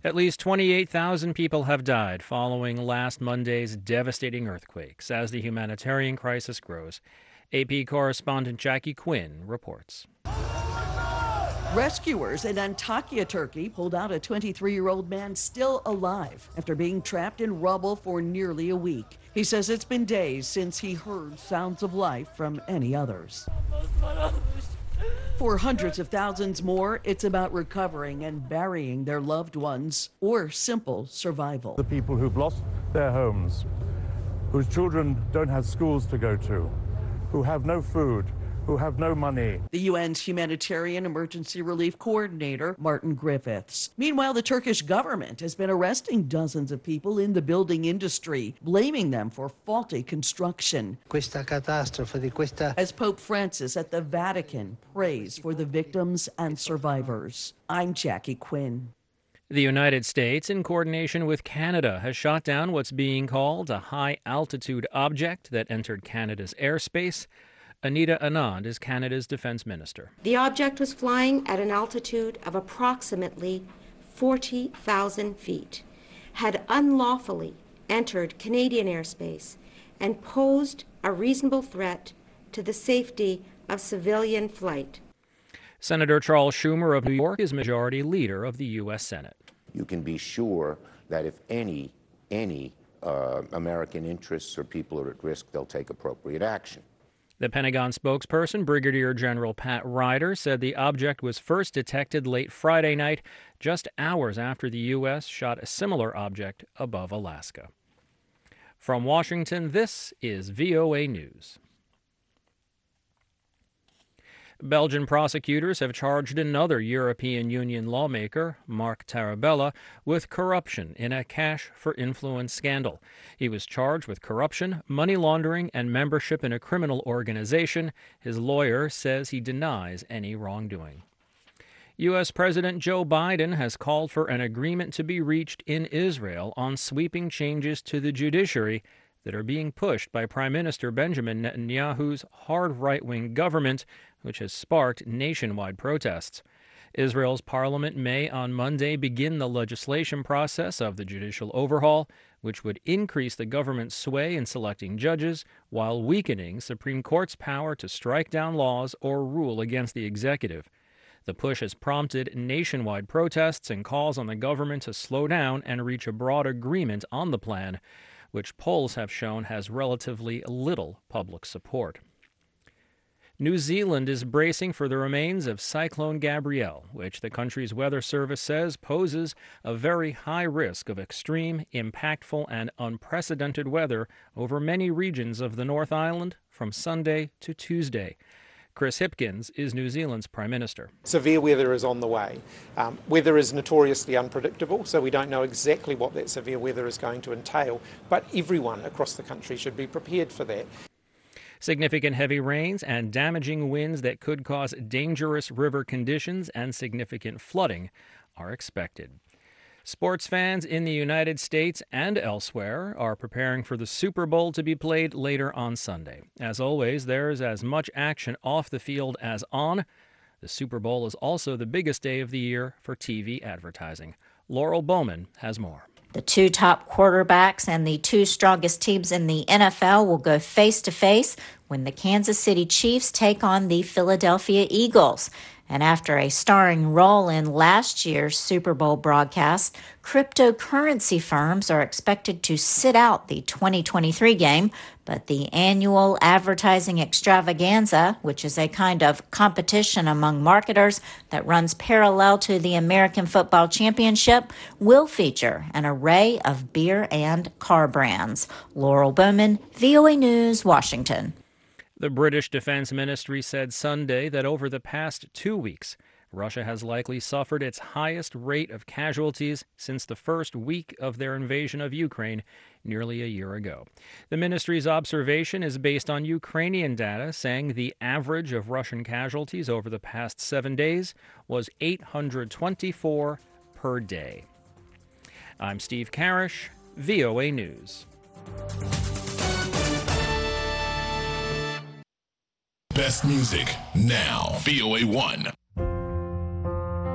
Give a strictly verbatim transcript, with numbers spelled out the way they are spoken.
At least twenty-eight thousand people have died following last Monday's devastating earthquakes as the humanitarian crisis grows. A P correspondent Jackie Quinn reports. Rescuers in Antakya, Turkey, pulled out a twenty-three-year-old man still alive after being trapped in rubble for nearly a week. He says it's been days since he heard sounds of life from any others. For hundreds of thousands more, it's about recovering and burying their loved ones or simple survival. The people who've lost their homes, whose children don't have schools to go to, who have no food, who have no money. The U N's Humanitarian Emergency Relief Coordinator, Martin Griffiths. Meanwhile, the Turkish government has been arresting dozens of people in the building industry, blaming them for faulty construction. Questa catastrofe di questa... As Pope Francis at the Vatican prays for the victims and survivors. I'm Jackie Quinn. The United States, in coordination with Canada, has shot down what's being called a high-altitude object that entered Canada's airspace. Anita Anand is Canada's defense minister. The object was flying at an altitude of approximately forty thousand feet, had unlawfully entered Canadian airspace, and posed a reasonable threat to the safety of civilian flight. Senator Charles Schumer of New York is majority leader of the U S Senate. You can be sure that if any, any uh, American interests or people are at risk, they'll take appropriate action. The Pentagon spokesperson, Brigadier General Pat Ryder, said the object was first detected late Friday night, just hours after the U S shot a similar object above Alaska. From Washington, this is V O A News. Belgian prosecutors have charged another European Union lawmaker, Marc Tarabella, with corruption in a cash for influence scandal. He was charged with corruption, money laundering, and membership in a criminal organization. His lawyer says he denies any wrongdoing. U S. President Joe Biden has called for an agreement to be reached in Israel on sweeping changes to the judiciary that are being pushed by Prime Minister Benjamin Netanyahu's hard right-wing government, which has sparked nationwide protests. Israel's parliament may on Monday begin the legislation process of the judicial overhaul, which would increase the government's sway in selecting judges while weakening Supreme Court's power to strike down laws or rule against the executive. The push has prompted nationwide protests and calls on the government to slow down and reach a broad agreement on the plan, which polls have shown has relatively little public support. New Zealand is bracing for the remains of Cyclone Gabrielle, which the country's weather service says poses a very high risk of extreme, impactful, and unprecedented weather over many regions of the North Island from Sunday to Tuesday. Chris Hipkins is New Zealand's Prime Minister. Severe weather is on the way. Um, weather is notoriously unpredictable, so we don't know exactly what that severe weather is going to entail, but everyone across the country should be prepared for that. Significant heavy rains and damaging winds that could cause dangerous river conditions and significant flooding are expected. Sports fans in the United States and elsewhere are preparing for the Super Bowl to be played later on Sunday. As always, there's as much action off the field as on. The Super Bowl is also the biggest day of the year for T V advertising. Laurel Bowman has more. The two top quarterbacks and the two strongest teams in the N F L will go face-to-face when the Kansas City Chiefs take on the Philadelphia Eagles. And after a starring role in last year's Super Bowl broadcast, cryptocurrency firms are expected to sit out the twenty twenty-three game, but the annual advertising extravaganza, which is a kind of competition among marketers that runs parallel to the American Football Championship, will feature an array of beer and car brands. Laurel Bowman, V O A News, Washington. The British Defense Ministry said Sunday that over the past two weeks, Russia has likely suffered its highest rate of casualties since the first week of their invasion of Ukraine nearly a year ago. The ministry's observation is based on Ukrainian data, saying the average of Russian casualties over the past seven days was eight hundred twenty-four per day. I'm Steve Karish, V O A News. Best music now. V O A one.